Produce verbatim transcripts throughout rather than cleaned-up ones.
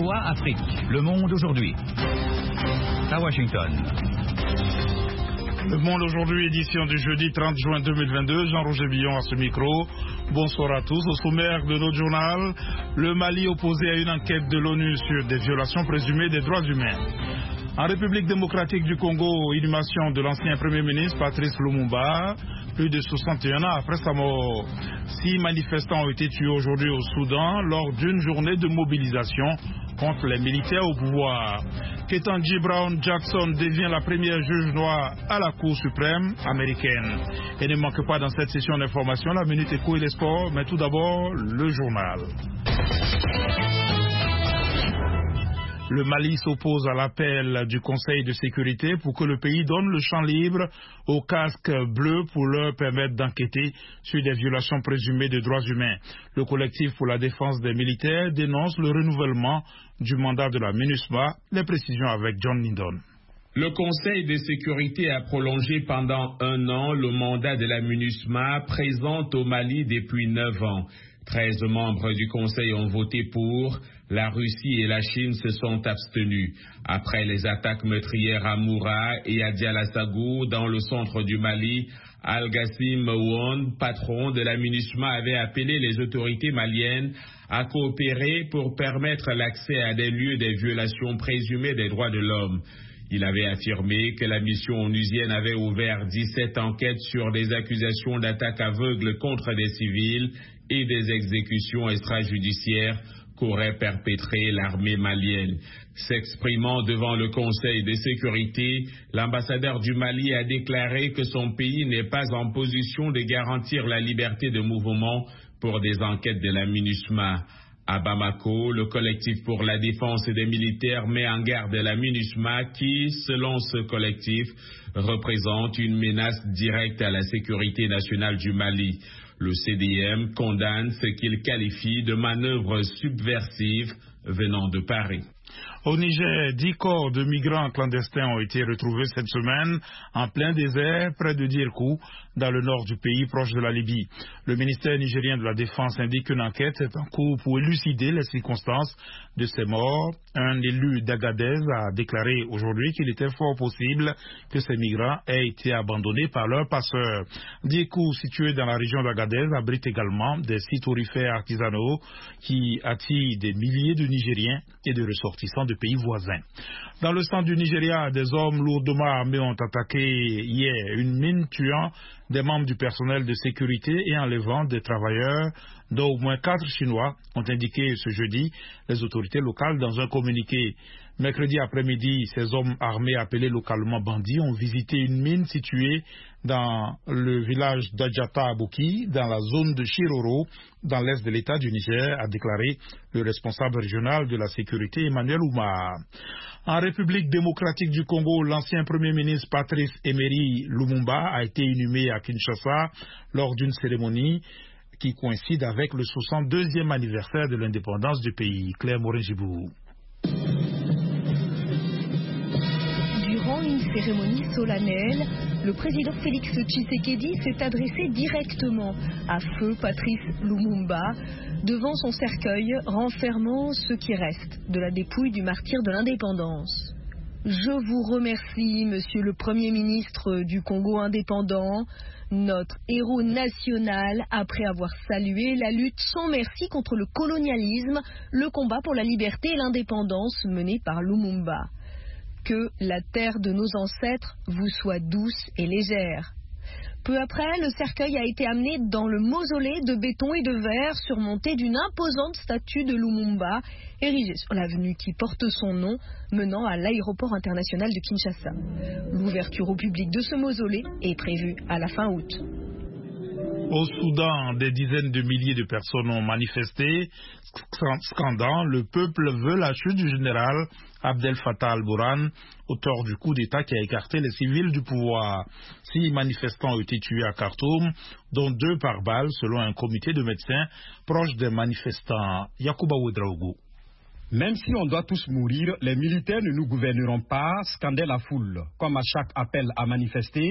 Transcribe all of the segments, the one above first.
V O A Afrique. Le Monde aujourd'hui. À Washington. Le Monde aujourd'hui, édition du jeudi trente juin deux mille vingt-deux. Jean-Roger Billon à ce micro. Bonsoir à tous. Au sommaire de notre journal, le Mali opposé à une enquête de l'ONU sur des violations présumées des droits humains. En République démocratique du Congo, inhumation de l'ancien Premier ministre Patrice Lumumba, plus de soixante et un ans après sa mort. Six manifestants ont été tués aujourd'hui au Soudan lors d'une journée de mobilisation contre les militaires au pouvoir. Ketanji Brown Jackson devient la première juge noire à la Cour suprême américaine. Et ne manque pas dans cette session d'information la Minute Éco et les sports, mais tout d'abord le journal. Le Mali s'oppose à l'appel du Conseil de sécurité pour que le pays donne le champ libre aux casques bleus pour leur permettre d'enquêter sur des violations présumées de droits humains. Le collectif pour la défense des militaires dénonce le renouvellement du mandat de la MINUSMA. Les précisions avec John Lindon. Le Conseil de sécurité a prolongé pendant un an le mandat de la MINUSMA présente au Mali depuis neuf ans. Treize membres du Conseil ont voté pour. La Russie et la Chine se sont abstenus. Après les attaques meurtrières à Moura et à Dialassagou dans le centre du Mali, Al-Gassim Ouon, patron de la MINUSMA, avait appelé les autorités maliennes à coopérer pour permettre l'accès à des lieux des violations présumées des droits de l'homme. Il avait affirmé que la mission onusienne avait ouvert dix-sept enquêtes sur des accusations d'attaques aveugles contre des civils et des exécutions extrajudiciaires qu'aurait perpétré l'armée malienne. S'exprimant devant le Conseil de sécurité, l'ambassadeur du Mali a déclaré que son pays n'est pas en position de garantir la liberté de mouvement pour des enquêtes de la MINUSMA. À Bamako, le collectif pour la défense des militaires met en garde la MINUSMA qui, selon ce collectif, représente une menace directe à la sécurité nationale du Mali. Le C D M condamne ce qu'il qualifie de manœuvre subversive venant de Paris. Au Niger, dix corps de migrants clandestins ont été retrouvés cette semaine en plein désert près de Dirkou, dans le nord du pays, proche de la Libye. Le ministère nigérien de la Défense indique qu'une enquête est en cours pour élucider les circonstances de ces morts. Un élu d'Agadez a déclaré aujourd'hui qu'il était fort possible que ces migrants aient été abandonnés par leurs passeurs. Dirkou, situé dans la région d'Agadez, abrite également des sites aurifères artisanaux qui attirent des milliers de Nigériens et de ressortissants de pays voisins. Dans le centre du Nigeria, des hommes lourdement armés ont attaqué hier une mine tuant des membres du personnel de sécurité et enlevant des travailleurs, dont au moins quatre Chinois, ont indiqué ce jeudi les autorités locales dans un communiqué. Mercredi après-midi, ces hommes armés appelés localement bandits ont visité une mine située dans le village d'Adjata Abouki, dans la zone de Chiroro, dans l'est de l'État du Niger, a déclaré le responsable régional de la sécurité Emmanuel Oumar. En République démocratique du Congo, l'ancien Premier ministre Patrice Emery Lumumba a été inhumé à Kinshasa lors d'une cérémonie qui coïncide avec le soixante-deuxième anniversaire de l'indépendance du pays. Claire Morin-Gibou. Durant une cérémonie solennelle, le président Félix Tshisekedi s'est adressé directement à feu Patrice Lumumba devant son cercueil renfermant ce qui reste de la dépouille du martyr de l'indépendance. Je vous remercie, monsieur le Premier ministre du Congo indépendant, notre héros national, après avoir salué la lutte sans merci contre le colonialisme, le combat pour la liberté et l'indépendance mené par Lumumba. Que la terre de nos ancêtres vous soit douce et légère. Peu après, le cercueil a été amené dans le mausolée de béton et de verre surmonté d'une imposante statue de Lumumba érigée sur l'avenue qui porte son nom, menant à l'aéroport international de Kinshasa. L'ouverture au public de ce mausolée est prévue à la fin août. Au Soudan, des dizaines de milliers de personnes ont manifesté, scandant « Le peuple veut la chute du général Abdel Fattah al-Burhan, auteur du coup d'État qui a écarté les civils du pouvoir. » Six manifestants ont été tués à Khartoum, dont deux par balle, selon un comité de médecins proche des manifestants. Yacouba Ouedraogo. Même si on doit tous mourir, les militaires ne nous gouverneront pas, scandait la foule. Comme à chaque appel à manifester,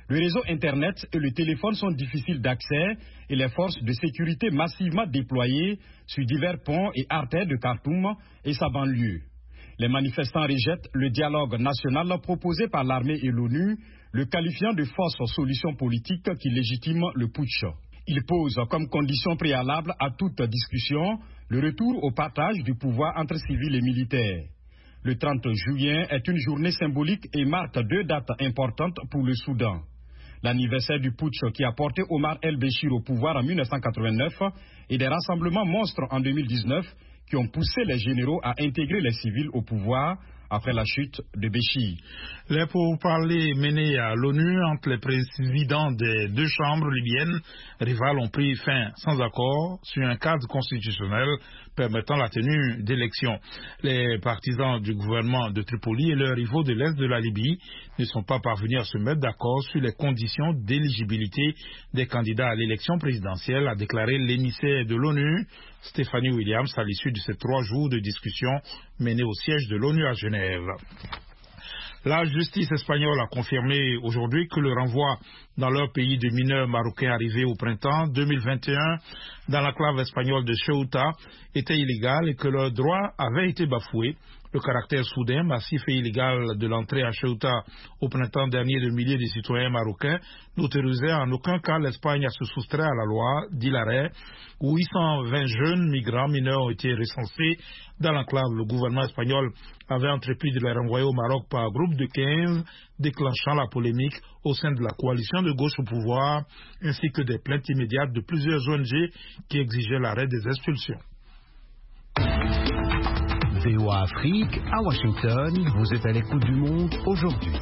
Le réseau Internet et le téléphone sont difficiles d'accès et les forces de sécurité massivement déployées sur divers ponts et artères de Khartoum et sa banlieue. Les manifestants rejettent le dialogue national proposé par l'armée et l'ONU, le qualifiant de fausse solution politique qui légitime le putsch. Ils posent comme condition préalable à toute discussion le retour au partage du pouvoir entre civils et militaires. Le trente juillet est une journée symbolique et marque deux dates importantes pour le Soudan. L'anniversaire du putsch qui a porté Omar el-Béchir au pouvoir en mille neuf cent quatre-vingt-neuf et des rassemblements monstres en deux mille dix-neuf qui ont poussé les généraux à intégrer les civils au pouvoir après la chute de Béchir. Les pourparlers menés à l'ONU entre les présidents des deux chambres libyennes rivales ont pris fin sans accord sur un cadre constitutionnel permettant la tenue d'élections. Les partisans du gouvernement de Tripoli et leurs rivaux de l'Est de la Libye ne sont pas parvenus à se mettre d'accord sur les conditions d'éligibilité des candidats à l'élection présidentielle, a déclaré l'émissaire de l'ONU, Stephanie Williams, à l'issue de ces trois jours de discussion menés au siège de l'ONU à Genève. La justice espagnole a confirmé aujourd'hui que le renvoi dans leur pays de mineurs marocains arrivés au printemps deux mille vingt et un dans l'enclave espagnole de Ceuta était illégal et que leurs droits avaient été bafoués. Le caractère soudain, massif et illégal de l'entrée à Ceuta au printemps dernier de milliers de citoyens marocains n'autorisait en aucun cas l'Espagne à se soustraire à la loi, dit l'arrêt, où huit cent vingt jeunes migrants mineurs ont été recensés dans l'enclave. Le gouvernement espagnol avait entrepris de les renvoyer au Maroc par groupe de quinze, déclenchant la polémique au sein de la coalition de gauche au pouvoir, ainsi que des plaintes immédiates de plusieurs O N G qui exigeaient l'arrêt des expulsions. V O A Afrique, à Washington, vous êtes à l'écoute du monde aujourd'hui.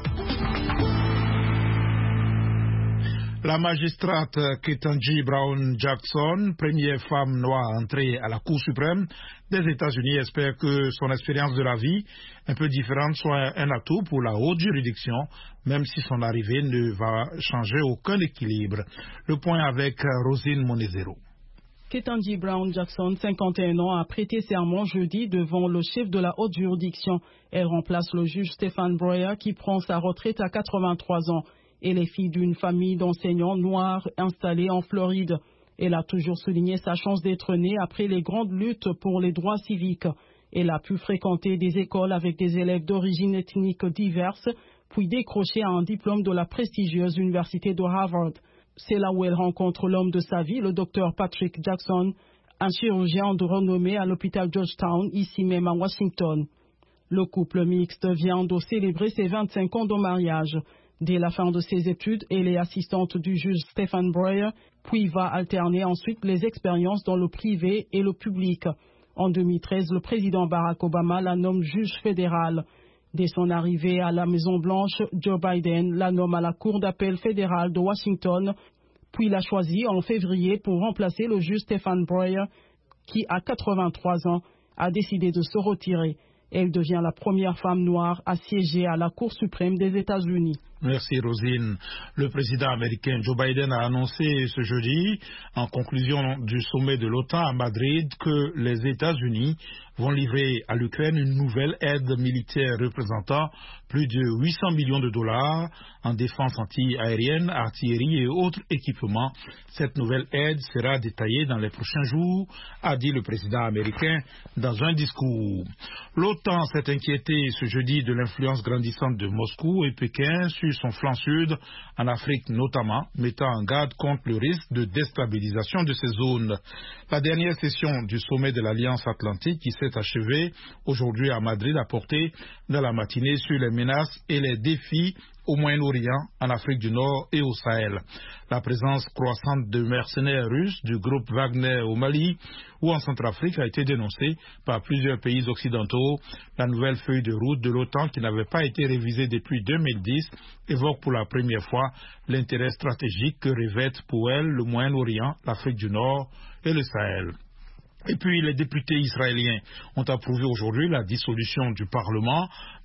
La magistrate Ketanji Brown Jackson, première femme noire entrée à la Cour suprême des États-Unis, espère que son expérience de la vie, un peu différente, soit un atout pour la haute juridiction, même si son arrivée ne va changer aucun équilibre. Le point avec Rosine Monezero. Ketanji Brown Jackson, cinquante et un ans, a prêté serment jeudi devant le chef de la haute juridiction. Elle remplace le juge Stephen Breyer qui prend sa retraite à quatre-vingt-trois ans. Elle est fille d'une famille d'enseignants noirs installés en Floride. Elle a toujours souligné sa chance d'être née après les grandes luttes pour les droits civiques. Elle a pu fréquenter des écoles avec des élèves d'origine ethnique diverses, puis décrocher un diplôme de la prestigieuse université de Harvard. C'est là où elle rencontre l'homme de sa vie, le docteur Patrick Jackson, un chirurgien de renommée à l'hôpital Georgetown, ici même à Washington. Le couple mixte vient de célébrer ses vingt-cinq ans de mariage. Dès la fin de ses études, elle est assistante du juge Stephen Breyer, puis va alterner ensuite les expériences dans le privé et le public. En deux mille treize, le président Barack Obama la nomme juge fédéral. Dès son arrivée à la Maison-Blanche, Joe Biden la nomme à la Cour d'appel fédérale de Washington, puis l'a choisi en février pour remplacer le juge Stephen Breyer, qui, à quatre-vingt-trois ans, a décidé de se retirer. Elle devient la première femme noire à siéger à la Cour suprême des États-Unis. Merci Rosine. Le président américain Joe Biden a annoncé ce jeudi, en conclusion du sommet de l'OTAN à Madrid, que les États-Unis vont livrer à l'Ukraine une nouvelle aide militaire représentant plus de huit cents millions de dollars en défense anti-aérienne, artillerie et autres équipements. Cette nouvelle aide sera détaillée dans les prochains jours, a dit le président américain dans un discours. L'OTAN s'est inquiétée ce jeudi de l'influence grandissante de Moscou et Pékin sur son flanc sud, en Afrique notamment, mettant en garde contre le risque de déstabilisation de ces zones. La dernière session du sommet de l'Alliance Atlantique qui s'est achevée aujourd'hui à Madrid a porté dans la matinée sur les menaces et les défis au Moyen-Orient, en Afrique du Nord et au Sahel. La présence croissante de mercenaires russes du groupe Wagner au Mali ou en Centrafrique a été dénoncée par plusieurs pays occidentaux. La nouvelle feuille de route de l'OTAN, qui n'avait pas été révisée depuis deux mille dix, évoque pour la première fois l'intérêt stratégique que revêtent pour elle le Moyen-Orient, l'Afrique du Nord et le Sahel. Et puis les députés israéliens ont approuvé aujourd'hui la dissolution du Parlement,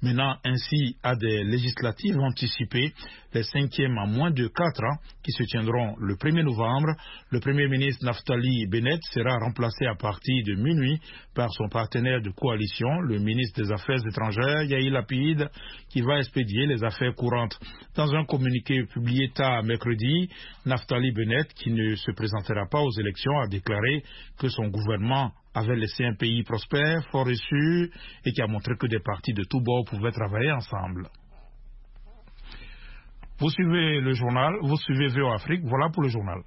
menant ainsi à des législatives anticipées, les cinquièmes en moins de quatre ans, qui se tiendront le premier novembre. Le Premier ministre Naftali Bennett sera remplacé à partir de minuit par son partenaire de coalition, le ministre des Affaires étrangères, Yair Lapid, qui va expédier les affaires courantes. Dans un communiqué publié tard mercredi, Naftali Bennett, qui ne se présentera pas aux élections, a déclaré que son gouvernement avait laissé un pays prospère, fort et sûr, et qui a montré que des partis de tous bords pouvaient travailler ensemble. Vous suivez le journal, vous suivez V O Afrique, voilà pour le journal.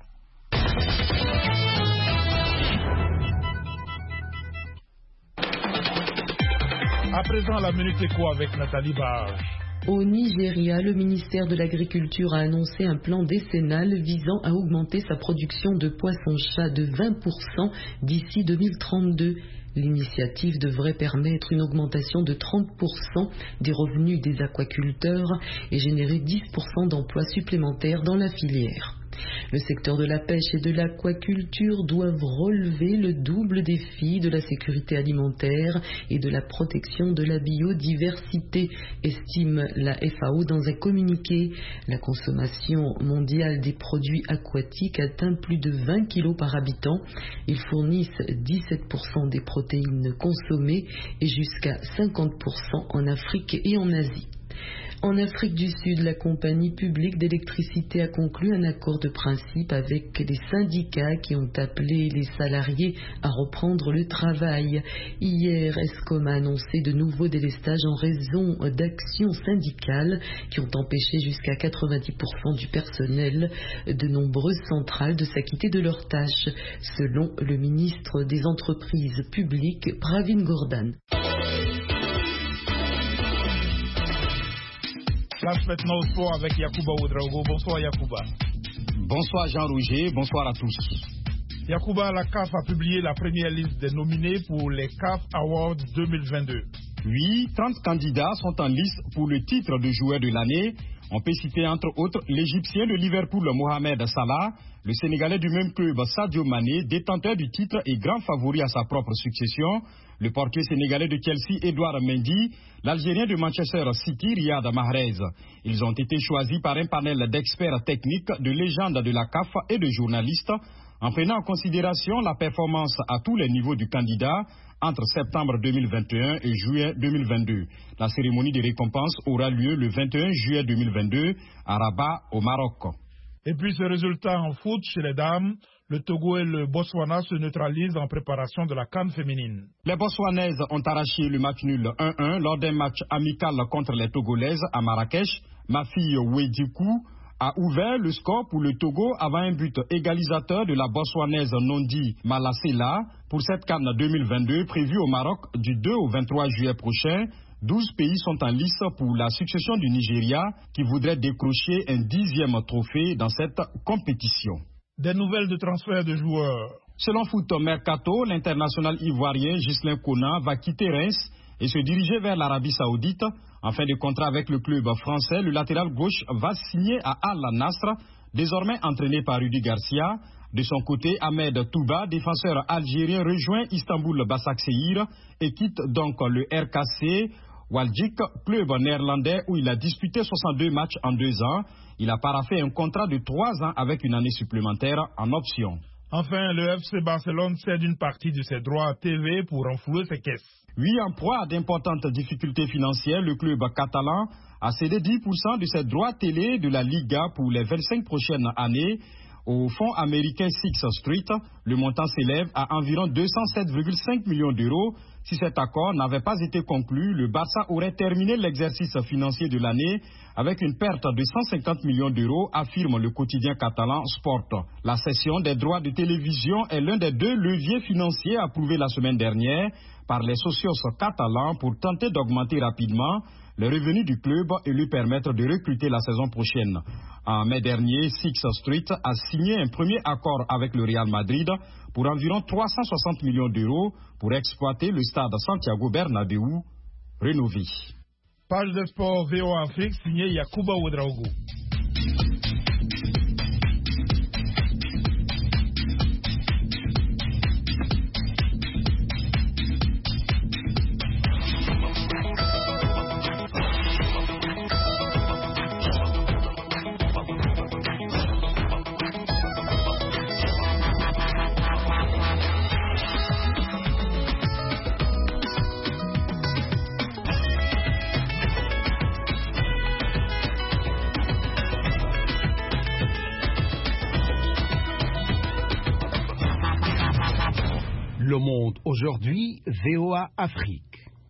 À présent, la Minute Éco avec Nathalie Barge. Au Nigeria, le ministère de l'Agriculture a annoncé un plan décennal visant à augmenter sa production de poissons-chats de vingt pour cent d'ici deux mille trente-deux. L'initiative devrait permettre une augmentation de trente pour cent des revenus des aquaculteurs et générer dix pour cent d'emplois supplémentaires dans la filière. Le secteur de la pêche et de l'aquaculture doivent relever le double défi de la sécurité alimentaire et de la protection de la biodiversité, estime la F A O dans un communiqué. La consommation mondiale des produits aquatiques atteint plus de vingt kilos par habitant. Ils fournissent dix-sept pour cent des protéines consommées et jusqu'à cinquante pour cent en Afrique et en Asie. En Afrique du Sud, la compagnie publique d'électricité a conclu un accord de principe avec les syndicats qui ont appelé les salariés à reprendre le travail. Hier, Eskom a annoncé de nouveaux délestages en raison d'actions syndicales qui ont empêché jusqu'à quatre-vingt-dix pour cent du personnel de nombreuses centrales de s'acquitter de leurs tâches, selon le ministre des Entreprises publiques, Pravin Gordhan. Place maintenant au sport avec Yacouba Ouedraogo. Bonsoir Yacouba. Bonsoir Jean-Roger, bonsoir à tous. Yacouba, la C A F a publié la première liste des nominés pour les C A F Awards deux mille vingt-deux. Oui, trente candidats sont en lice pour le titre de joueur de l'année. On peut citer entre autres l'Égyptien de Liverpool Mohamed Salah, le Sénégalais du même club Sadio Mané, détenteur du titre et grand favori à sa propre succession, le portier sénégalais de Chelsea Edouard Mendy, l'Algérien de Manchester City Riyad Mahrez. Ils ont été choisis par un panel d'experts techniques, de légendes de la C A F et de journalistes, en prenant en considération la performance à tous les niveaux du candidat entre septembre deux mille vingt et un et juillet deux mille vingt-deux. La cérémonie de récompense aura lieu le vingt et un juillet deux mille vingt-deux à Rabat, au Maroc. Et puis ce résultat en foot chez les dames, le Togo et le Botswana se neutralisent en préparation de la CAN féminine. Les Botswanaises ont arraché le match nul un un lors d'un match amical contre les Togolaises à Marrakech. Ma fille Ouedikou a ouvert le score pour le Togo avant un but égalisateur de la Botswanaise Nondi Malasela pour cette CAN deux mille vingt-deux prévue au Maroc du deux au vingt-trois juillet prochain. douze pays sont en lice pour la succession du Nigeria qui voudrait décrocher un dixième trophée dans cette compétition. Des nouvelles de transfert de joueurs. Selon Foot Mercato, l'international ivoirien Ghislain Kona va quitter Reims et se diriger vers l'Arabie Saoudite. En fin de contrat avec le club français, le latéral gauche va signer à Al-Nasr, désormais entraîné par Rudi Garcia. De son côté, Ahmed Touba, défenseur algérien, rejoint Istanbul Başakşehir et quitte donc le R K C Waldjik, club néerlandais où il a disputé soixante-deux matchs en deux ans. Il a paraphé un contrat de trois ans avec une année supplémentaire en option. Enfin, le F C Barcelone cède une partie de ses droits à T V pour renflouer ses caisses. Oui, en proie à d'importantes difficultés financières, le club catalan a cédé dix pour cent de ses droits télé de la Liga pour les vingt-cinq prochaines années. Au fonds américain Sixth Street, le montant s'élève à environ deux cent sept virgule cinq millions d'euros. Si cet accord n'avait pas été conclu, le Barça aurait terminé l'exercice financier de l'année avec une perte de cent cinquante millions d'euros, affirme le quotidien catalan Sport. La cession des droits de télévision est l'un des deux leviers financiers approuvés la semaine dernière par les socios catalans pour tenter d'augmenter rapidement les revenus du club et lui permettre de recruter la saison prochaine. En mai dernier, Sixth Street a signé un premier accord avec le Real Madrid pour environ trois cent soixante millions d'euros pour exploiter le stade Santiago Bernabéu rénové. Page de sport V O Afrique, signé Yacouba Ouedraogo. Le Monde aujourd'hui, V O A Afrique.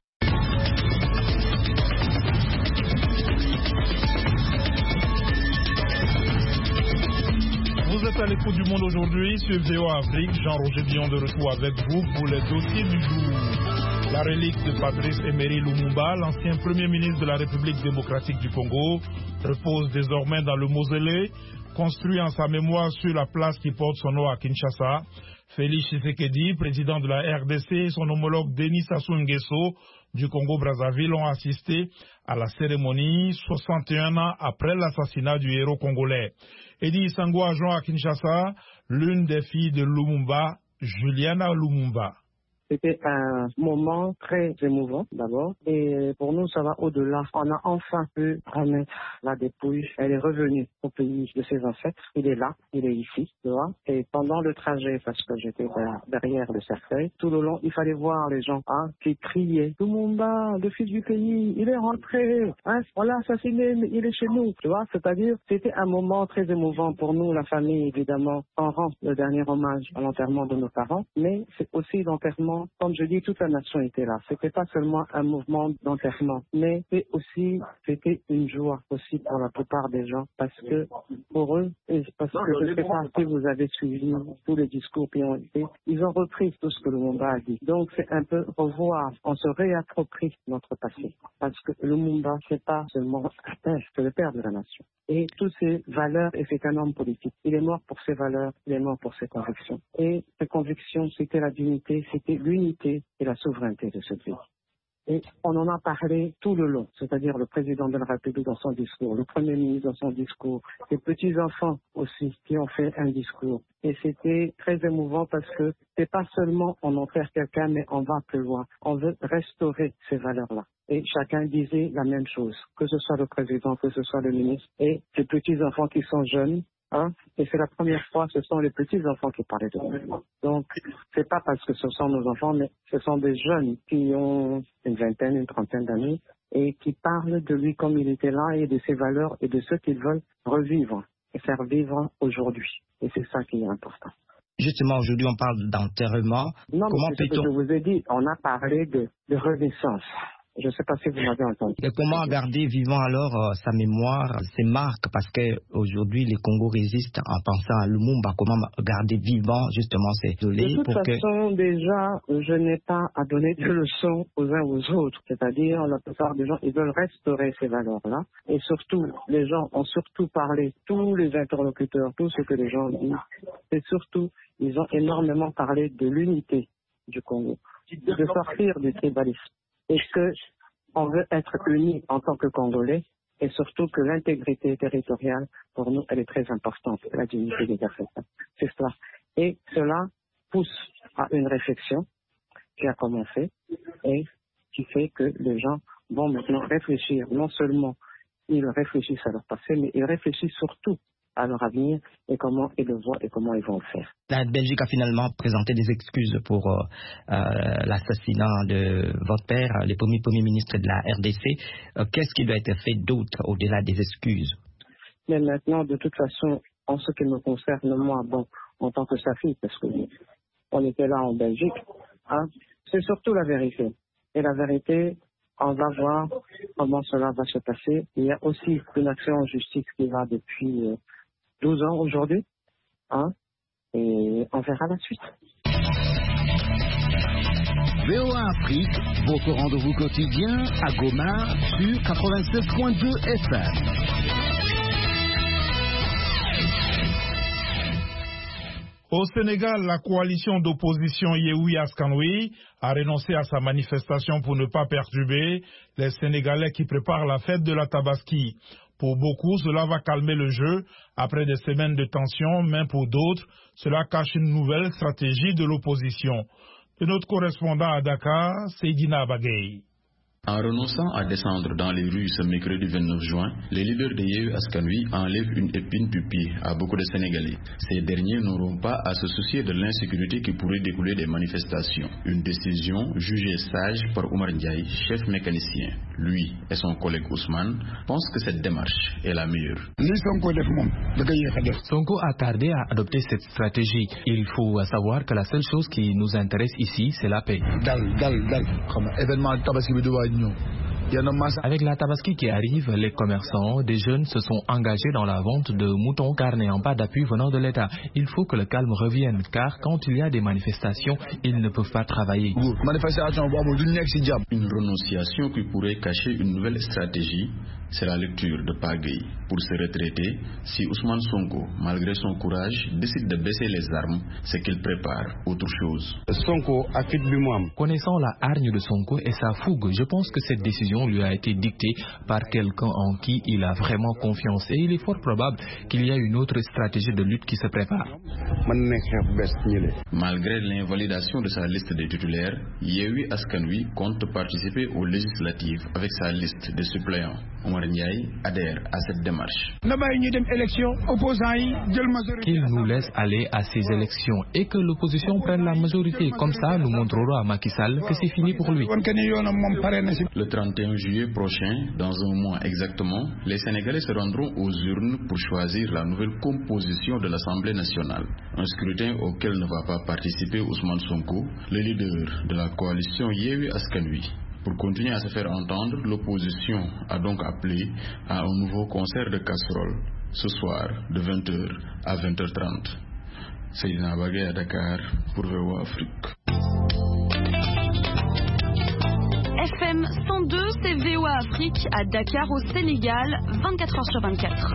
Vous êtes à l'écoute du Monde aujourd'hui sur V O A Afrique. Jean-Roger Dion de retour avec vous pour les dossiers du jour. La relique de Patrice Emery Lumumba, l'ancien premier ministre de la République démocratique du Congo, repose désormais dans le mausolée, construit en sa mémoire sur la place qui porte son nom à Kinshasa. Félix Tshisekedi, président de la R D C, et son homologue Denis Sassou Nguesso du Congo-Brazzaville ont assisté à la cérémonie soixante et un ans après l'assassinat du héros congolais. Eddie Sango a joint à Kinshasa l'une des filles de Lumumba, Juliana Lumumba. C'était un moment très émouvant d'abord et pour nous ça va au-delà. On a enfin pu remettre la dépouille. Elle est revenue au pays de ses ancêtres. Il est là, il est ici, tu vois. Et pendant le trajet, parce que j'étais derrière le cercueil, tout le long il fallait voir les gens hein, qui criaient Lumumba, le fils du pays, il est rentré, hein, on l'a assassiné, mais il est chez nous, tu vois. C'est-à-dire c'était un moment très émouvant pour nous, la famille évidemment. On rend le dernier hommage à l'enterrement de nos parents, mais c'est aussi l'enterrement. Comme je dis, toute la nation était là. C'était pas seulement un mouvement d'enterrement, mais c'était aussi, c'était une joie aussi pour la plupart des gens, parce que pour eux, et parce que je ne sais pas si vous avez suivi tous les discours qui ont été, ils ont repris tout ce que Lumumba a dit. Donc c'est un peu revoir, on se réapproprie notre passé, parce que Lumumba c'est pas seulement un père, c'est le père de la nation. Et toutes ces valeurs, et c'est un homme politique. Il est mort pour ses valeurs, il est mort pour ses convictions. Et ses convictions, c'était la dignité, c'était l'unité et la souveraineté de ce pays. Et on en a parlé tout le long, c'est-à-dire le président de la République dans son discours, le Premier ministre dans son discours, les petits-enfants aussi qui ont fait un discours. Et c'était très émouvant parce que c'est pas seulement on enterre quelqu'un, mais on va plus loin. On veut restaurer ces valeurs-là. Et chacun disait la même chose, que ce soit le président, que ce soit le ministre, et les petits-enfants qui sont jeunes, hein, et c'est la première fois, ce sont les petits-enfants qui parlaient de nous. Donc, c'est pas parce que ce sont nos enfants, mais ce sont des jeunes qui ont une vingtaine, une trentaine d'années, et qui parlent de lui comme il était là, et de ses valeurs, et de ce qu'ils veulent revivre, et faire vivre aujourd'hui. Et c'est ça qui est important. Justement, aujourd'hui, on parle d'enterrement. Non, comment mais c'est ce que je vous ai dit, on a parlé de, de renaissance. Je ne sais pas si vous m'avez entendu. Et comment garder vivant alors euh, sa mémoire, ses marques, parce qu'aujourd'hui, les Congos résistent en pensant à Lumumba. Comment garder vivant justement ces données? De toute pour façon, que... déjà, je n'ai pas à donner de leçons aux uns aux autres. C'est-à-dire, la plupart des gens, ils veulent restaurer ces valeurs-là. Et surtout, les gens ont surtout parlé, tous les interlocuteurs, tout ce que les gens disent, et surtout, ils ont énormément parlé de l'unité du Congo, de sortir du tribalisme. Et que on veut être unis en tant que Congolais, et surtout que l'intégrité territoriale, pour nous, elle est très importante, la dignité des Africains. C'est cela. Et cela pousse à une réflexion qui a commencé et qui fait que les gens vont maintenant réfléchir. Non seulement ils réfléchissent à leur passé, mais ils réfléchissent surtout à leur avenir et comment ils le voient et comment ils vont le faire. La Belgique a finalement présenté des excuses pour euh, euh, l'assassinat de votre père, le premier premier ministre de la R D C. Euh, qu'est-ce qui doit être fait d'autre au-delà des excuses? Mais maintenant, de toute façon, en ce qui me concerne, moi, bon, en tant que sa fille, parce que on était là en Belgique, hein, c'est surtout la vérité. Et la vérité, on va voir comment cela va se passer. Il y a aussi une action en justice qui va depuis euh, douze ans aujourd'hui, hein, et on verra la suite. V O A Afrique, votre rendez-vous quotidien à Goma sur quatre-vingt-sept point deux F M. Au Sénégal, la coalition d'opposition Yehoui Askanoui a renoncé à sa manifestation pour ne pas perturber les Sénégalais qui préparent la fête de la Tabaski. Pour beaucoup, cela va calmer le jeu après des semaines de tension, mais pour d'autres, cela cache une nouvelle stratégie de l'opposition. De notre correspondant à Dakar, Seydina Bagay. En renonçant à descendre dans les rues ce mercredi vingt-neuf juin, les leaders de Yehoui Askanoui enlèvent une épine du pied à beaucoup de Sénégalais. Ces derniers n'auront pas à se soucier de l'insécurité qui pourrait découler des manifestations. Une décision jugée sage par Oumar Ndiaye, chef mécanicien. lui et son collègue Ousmane, pensent que cette démarche est la meilleure. Sonko a tardé à adopter cette stratégie. Il faut savoir que la seule chose qui nous intéresse ici, c'est la paix. Avec la Tabaski qui arrive, les commerçants, des jeunes se sont engagés dans la vente de moutons car n'ayant pas d'appui venant de l'État. Il faut que le calme revienne car quand il y a des manifestations, ils ne peuvent pas travailler. Une renonciation qui pourrait cacher une nouvelle stratégie, c'est la lecture de Pagay. Pour se retraiter, si Ousmane Sonko, malgré son courage, décide de baisser les armes, c'est qu'il prépare autre chose. Connaissant la hargne de Sonko et sa fougue, je pense que cette décision lui a été dictée par quelqu'un en qui il a vraiment confiance. Et il est fort probable qu'il y a une autre stratégie de lutte qui se prépare. Malgré l'invalidation de sa liste des titulaires, Yewwi Askan Wi compte participer aux législatives avec sa liste de suppléants. Omar Ndiaye adhère à cette démarche. Qu'il nous laisse aller à ces élections et que l'opposition prenne la majorité. Comme ça, nous montrerons à Macky Sall que c'est fini pour lui. Le trente et un juillet prochain, dans un mois exactement, les Sénégalais se rendront aux urnes pour choisir la nouvelle composition de l'Assemblée nationale. Un scrutin auquel ne va pas participer Ousmane Sonko, le leader de la coalition Yewwi Askan Wi. Pour continuer à se faire entendre, l'opposition a donc appelé à un nouveau concert de casseroles ce soir de vingt heures à vingt heures trente. Seydina Bagay à Dakar pour V O A Afrique. F M cent deux, c'est V O A Afrique à Dakar au Sénégal, vingt-quatre heures sur vingt-quatre.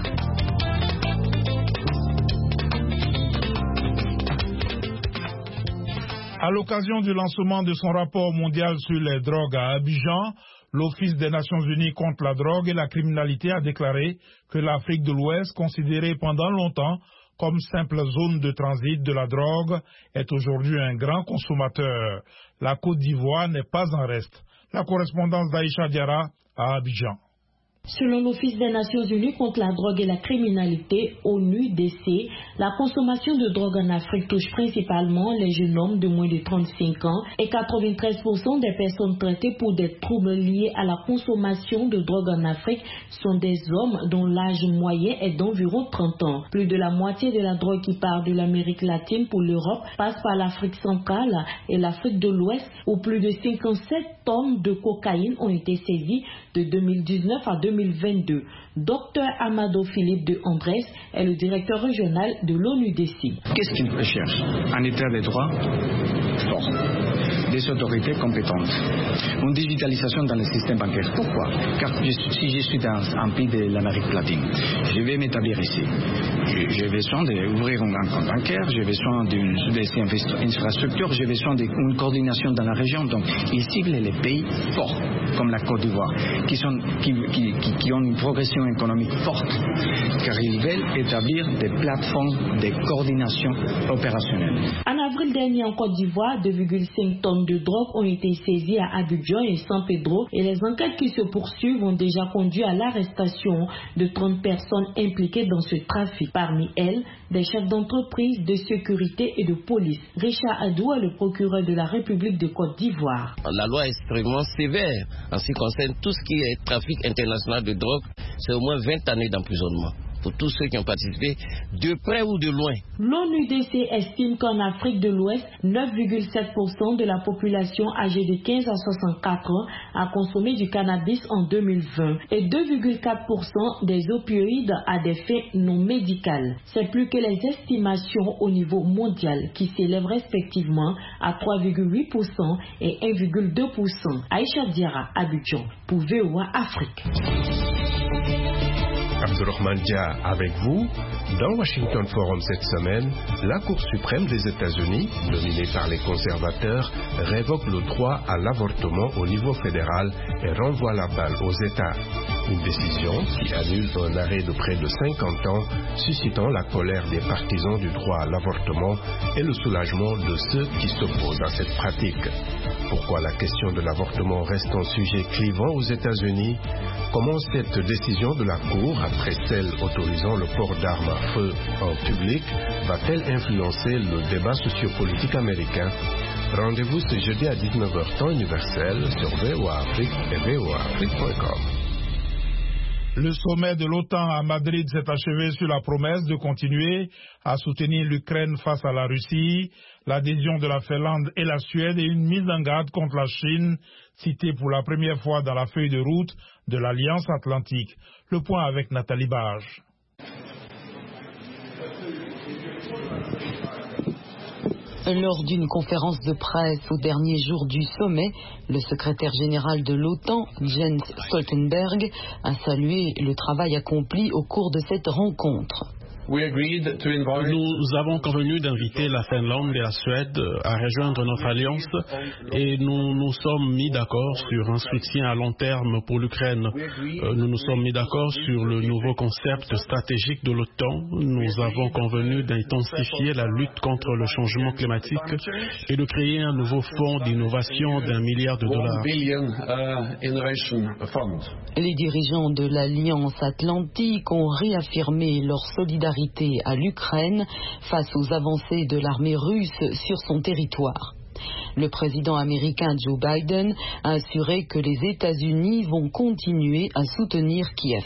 À l'occasion du lancement de son rapport mondial sur les drogues à Abidjan, l'Office des Nations Unies contre la drogue et la criminalité a déclaré que l'Afrique de l'Ouest, considérée pendant longtemps comme simple zone de transit de la drogue, est aujourd'hui un grand consommateur. La Côte d'Ivoire n'est pas en reste. La correspondance d'Aïcha Diarra à Abidjan. Selon l'Office des Nations Unies contre la drogue et la criminalité, O N U D C, la consommation de drogue en Afrique touche principalement les jeunes hommes de moins de trente-cinq ans et quatre-vingt-treize pour cent des personnes traitées pour des troubles liés à la consommation de drogue en Afrique sont des hommes dont l'âge moyen est d'environ trente ans. Plus de la moitié de la drogue qui part de l'Amérique latine pour l'Europe passe par l'Afrique centrale et l'Afrique de l'Ouest où plus de cinquante-sept tonnes de cocaïne ont été saisies de deux mille dix-neuf à deux mille vingt-deux. Docteur Amado Philippe de Andrés est le directeur régional de l'O N U D C. Qu'est-ce qu'il recherche? Un état de droit fort, des autorités compétentes, une digitalisation dans le système bancaire. Pourquoi? Car je, si je suis dans un pays de l'Amérique latine, je vais m'établir ici. J'ai besoin d'ouvrir un compte bancaire, j'ai besoin d'une infrastructure, j'ai besoin d'une coordination dans la région. Donc, ils ciblent les pays forts, comme la Côte d'Ivoire, qui, sont, qui, qui, qui, qui ont une progression économique forte, car ils veulent établir des plateformes de coordination opérationnelle. En avril dernier, en Côte d'Ivoire, deux virgule cinq tonnes de drogue ont été saisies à Abidjan et San Pedro, et les enquêtes qui se poursuivent ont déjà conduit à l'arrestation de trente personnes impliquées dans ce trafic. Parmi elles, des chefs d'entreprise, de sécurité et de police. Richard Adou est le procureur de la République de Côte d'Ivoire. La loi est extrêmement sévère en ce qui concerne tout ce qui est trafic international de drogue. C'est au moins vingt années d'emprisonnement pour tous ceux qui ont participé, de près ou de loin. L'O N U D C estime qu'en Afrique de l'Ouest, neuf virgule sept pour cent de la population âgée de quinze à soixante-quatre ans a consommé du cannabis en deux mille vingt et deux virgule quatre pour cent des opioïdes à des fins non médicales. C'est plus que les estimations au niveau mondial qui s'élèvent respectivement à trois virgule huit pour cent et un virgule deux pour cent. Aïcha Diarra, Abidjan, pour V O A Afrique. Abdurrahman Dia avec vous. Dans Washington Forum cette semaine, la Cour suprême des États-Unis, dominée par les conservateurs, révoque le droit à l'avortement au niveau fédéral et renvoie la balle aux États. Une décision qui annule un arrêt de près de cinquante ans, suscitant la colère des partisans du droit à l'avortement et le soulagement de ceux qui s'opposent à cette pratique. Pourquoi la question de l'avortement reste un sujet clivant aux États-Unis? Comment cette décision de la Cour, après celle autorisant le port d'armes à feu en public, va-t-elle influencer le débat sociopolitique américain? Rendez-vous ce jeudi à dix-neuf heures temps universel sur V O A Afrique et V O A Afrique point com. Le sommet de l'OTAN à Madrid s'est achevé sur la promesse de continuer à soutenir l'Ukraine face à la Russie, l'adhésion de la Finlande et la Suède et une mise en garde contre la Chine, citée pour la première fois dans la feuille de route de l'Alliance Atlantique. Le point avec Nathalie Barge. Lors d'une conférence de presse au dernier jour du sommet, le secrétaire général de l'OTAN, Jens Stoltenberg, a salué le travail accompli au cours de cette rencontre. Nous avons convenu d'inviter la Finlande et la Suède à rejoindre notre alliance et nous nous sommes mis d'accord sur un soutien à long terme pour l'Ukraine. Nous nous sommes mis d'accord sur le nouveau concept stratégique de l'OTAN. Nous avons convenu d'intensifier la lutte contre le changement climatique et de créer un nouveau fonds d'innovation d'un milliard de dollars. Les dirigeants de l'Alliance Atlantique ont réaffirmé leur solidarité à l'Ukraine face aux avancées de l'armée russe sur son territoire. Le président américain Joe Biden a assuré que les États-Unis vont continuer à soutenir Kiev.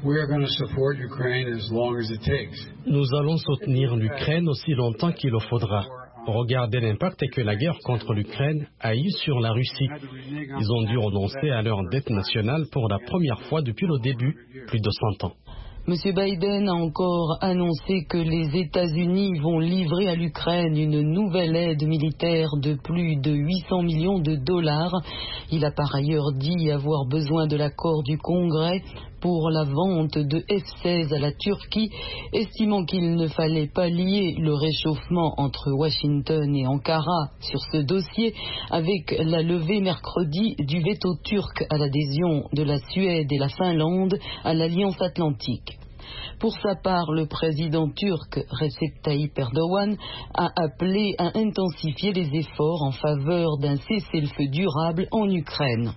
Nous allons soutenir l'Ukraine aussi longtemps qu'il le faudra. Regardez l'impact que la guerre contre l'Ukraine a eu sur la Russie. Ils ont dû renoncer à leur dette nationale pour la première fois depuis le début, plus de cent ans. M. Biden a encore annoncé que les États-Unis vont livrer à l'Ukraine une nouvelle aide militaire de plus de huit cents millions de dollars. Il a par ailleurs dit avoir besoin de l'accord du Congrès pour la vente de F seize à la Turquie, estimant qu'il ne fallait pas lier le réchauffement entre Washington et Ankara sur ce dossier avec la levée mercredi du veto turc à l'adhésion de la Suède et la Finlande à l'Alliance Atlantique. Pour sa part, le président turc Recep Tayyip Erdogan a appelé à intensifier les efforts en faveur d'un cessez-le-feu durable en Ukraine.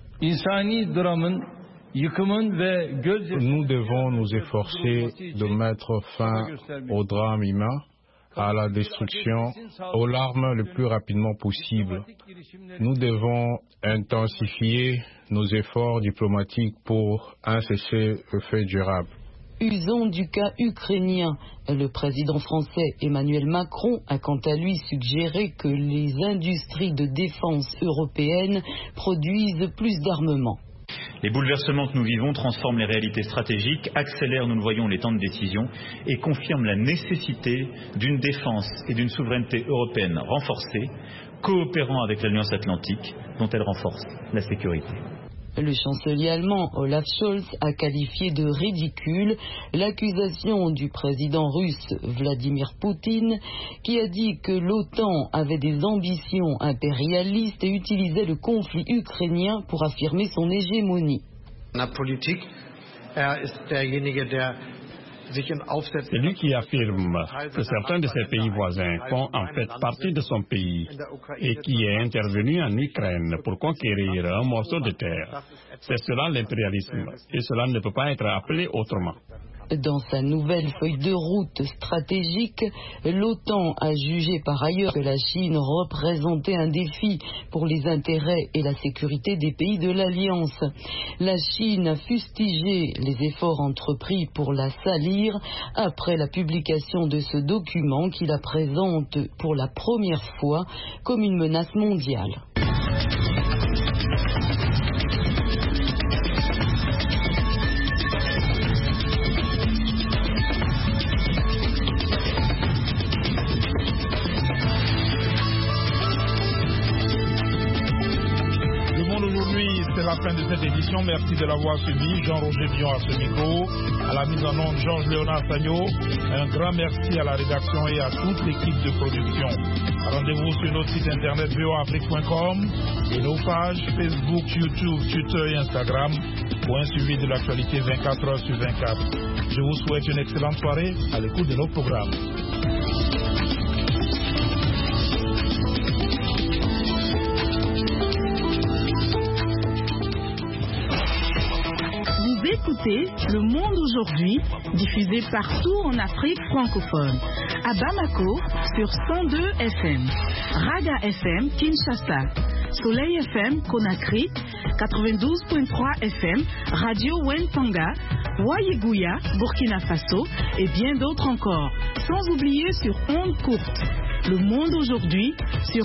Nous devons nous efforcer de mettre fin au drame humain, à la destruction, aux larmes le plus rapidement possible. Nous devons intensifier nos efforts diplomatiques pour un cessez-le-feu durable. Usons du cas ukrainien. Le président français Emmanuel Macron a quant à lui suggéré que les industries de défense européennes produisent plus d'armements. Les bouleversements que nous vivons transforment les réalités stratégiques, accélèrent, nous le voyons, les temps de décision et confirment la nécessité d'une défense et d'une souveraineté européenne renforcée, coopérant avec l'Alliance Atlantique, dont elle renforce la sécurité. Le chancelier allemand Olaf Scholz a qualifié de ridicule l'accusation du président russe Vladimir Poutine qui a dit que l'OTAN avait des ambitions impérialistes et utilisait le conflit ukrainien pour affirmer son hégémonie. C'est lui qui affirme que certains de ses pays voisins font en fait partie de son pays et qui est intervenu en Ukraine pour conquérir un morceau de terre. C'est cela l'impérialisme et cela ne peut pas être appelé autrement. Dans sa nouvelle feuille de route stratégique, l'OTAN a jugé par ailleurs que la Chine représentait un défi pour les intérêts et la sécurité des pays de l'Alliance. La Chine a fustigé les efforts entrepris pour la salir après la publication de ce document qui la présente pour la première fois comme une menace mondiale. C'est la fin de cette édition. Merci de l'avoir suivi. Jean-Roger Bion à ce micro. À la mise en onde, Georges Léonard Sagno. Un grand merci à la rédaction et à toute l'équipe de production. Rendez-vous sur notre site internet v o a afrique point com et nos pages Facebook, YouTube, Twitter et Instagram pour un suivi de l'actualité vingt-quatre heures sur vingt-quatre. Je vous souhaite une excellente soirée à l'écoute de nos programmes. Écoutez Le Monde aujourd'hui, diffusé partout en Afrique francophone. À Bamako, sur cent deux F M. Raga F M Kinshasa, Soleil F M Conakry, quatre-vingt-douze point trois F M, Radio Wentanga, Wayeguya, Burkina Faso et bien d'autres encore. Sans oublier sur ondes courtes. Le monde aujourd'hui sur